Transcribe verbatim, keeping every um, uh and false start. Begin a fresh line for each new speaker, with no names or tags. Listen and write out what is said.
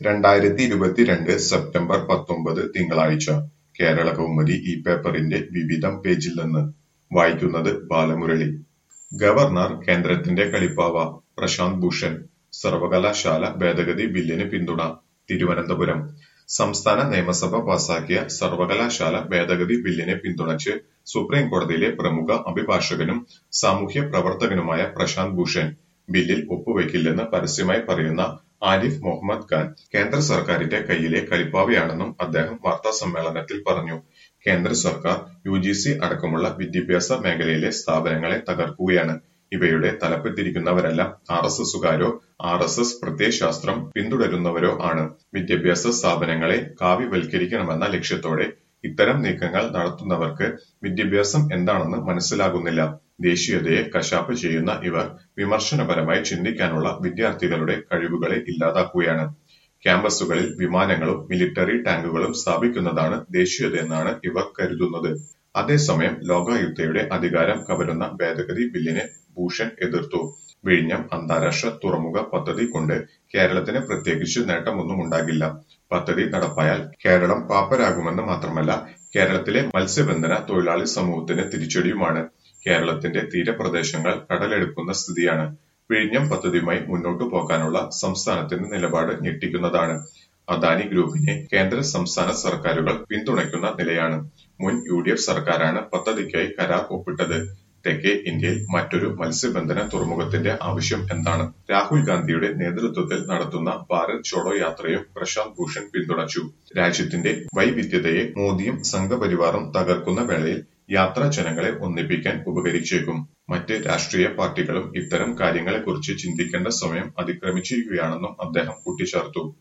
രണ്ടായിരത്തി ഇരുപത്തിരണ്ട് സെപ്റ്റംബർ പത്തൊമ്പത് തിങ്കളാഴ്ച കേരള കൗമുദി ഈ പേപ്പറിന്റെ വിവിധം പേജിൽ നിന്ന് വായിക്കുന്നത് ബാലമുരളി. ഗവർണർ കേന്ദ്രത്തിന്റെ കളിപ്പാവ പ്രശാന്ത് ഭൂഷൺ. സർവകലാശാല ഭേദഗതി ബില്ലിന് പിന്തുണ. തിരുവനന്തപുരം. സംസ്ഥാന നിയമസഭ പാസാക്കിയ സർവകലാശാല ഭേദഗതി ബില്ലിനെ പിന്തുണച്ച് സുപ്രീം കോടതിയിലെ പ്രമുഖ അഭിഭാഷകനും സാമൂഹ്യ പ്രവർത്തകനുമായ പ്രശാന്ത് ഭൂഷൺ ബില്ലിൽ ഒപ്പുവെക്കില്ലെന്ന് പരസ്യമായി പറയുന്ന ആരിഫ് മുഹമ്മദ് ഖാൻ കേന്ദ്ര സർക്കാരിന്റെ കയ്യിലെ കളിപ്പാവയാണെന്നും അദ്ദേഹം വാർത്താസമ്മേളനത്തിൽ പറഞ്ഞു. കേന്ദ്ര സർക്കാർ യു ജി സി അടക്കമുള്ള വിദ്യാഭ്യാസ മേഖലയിലെ സ്ഥാപനങ്ങളെ തകർക്കുകയാണ്. ഇവയുടെ തലപ്പത്തിരിക്കുന്നവരെല്ലാം ആർ എസ് എസുകാരോ ആർ എസ് എസ് പ്രത്യയശാസ്ത്രം പിന്തുടരുന്നവരോ ആണ്. വിദ്യാഭ്യാസ സ്ഥാപനങ്ങളെ കാവ്യവൽക്കരിക്കണമെന്ന ലക്ഷ്യത്തോടെ ഇത്തരം നീക്കങ്ങൾ നടത്തുന്നവർക്ക് വിദ്യാഭ്യാസം എന്താണെന്ന് മനസ്സിലാകുന്നില്ല. ദേശീയതയെ കശാപ്പ് ചെയ്യുന്ന ഇവർ വിമർശനപരമായി ചിന്തിക്കാനുള്ള വിദ്യാർത്ഥികളുടെ കഴിവുകളെ ഇല്ലാതാക്കുകയാണ്. ക്യാമ്പസുകളിൽ വിമാനങ്ങളും മിലിറ്ററി ടാങ്കുകളും സ്ഥാപിക്കുന്നതാണ് ദേശീയതയെന്നാണ് ഇവർ കരുതുന്നത്. അതേസമയം ലോകായുക്തയുടെ അധികാരം കവരുന്ന ഭേദഗതി ബില്ലിനെ ഭൂഷൺ എതിർത്തു. വിഴിഞ്ഞം അന്താരാഷ്ട്ര തുറമുഖ പദ്ധതി കൊണ്ട് കേരളത്തിന് പ്രത്യേകിച്ച് നേട്ടമൊന്നുമുണ്ടാകില്ല. പദ്ധതി നടപ്പായാൽ കേരളം പാപ്പരാകുമെന്ന് മാത്രമല്ല, കേരളത്തിലെ മത്സ്യബന്ധന തൊഴിലാളി സമൂഹത്തിന് തിരിച്ചടിയുമാണ്. കേരളത്തിന്റെ തീരപ്രദേശങ്ങൾ കടലെടുക്കുന്ന സ്ഥിതിയാണ്. വിഴിഞ്ഞം പദ്ധതിയുമായി മുന്നോട്ടു പോകാനുള്ള സംസ്ഥാനത്തിന്റെ നിലപാട് ഞെട്ടിക്കുന്നതാണ്. അദാനി ഗ്രൂപ്പിനെ കേന്ദ്ര സംസ്ഥാന സർക്കാരുകൾ പിന്തുണയ്ക്കുന്ന നിലയാണ്. മുൻ യു ഡി എഫ് സർക്കാരാണ് പദ്ധതിക്കായി കരാർ ഒപ്പിട്ടത്. തെക്കേ ഇന്ത്യയിൽ മറ്റൊരു മത്സ്യബന്ധന തുറമുഖത്തിന്റെ ആവശ്യം എന്താണ്? രാഹുൽ ഗാന്ധിയുടെ നേതൃത്വത്തിൽ നടത്തുന്ന ഭാരത് ചോഡോ യാത്രയും പ്രശാന്ത് ഭൂഷൺ പിന്തുണച്ചു. രാജ്യത്തിന്റെ വൈവിധ്യതയെ മോദിയും സംഘപരിവാറും തകർക്കുന്ന വേളയിൽ യാത്ര ജനങ്ങളെ ഒന്നിപ്പിക്കാൻ ഉപകരിച്ചേക്കും. മറ്റ് രാഷ്ട്രീയ പാർട്ടികളും ഇത്തരം കാര്യങ്ങളെക്കുറിച്ച് ചിന്തിക്കേണ്ട സമയം അതിക്രമിച്ചിരിക്കുകയാണെന്നും അദ്ദേഹം കൂട്ടിച്ചേർത്തു.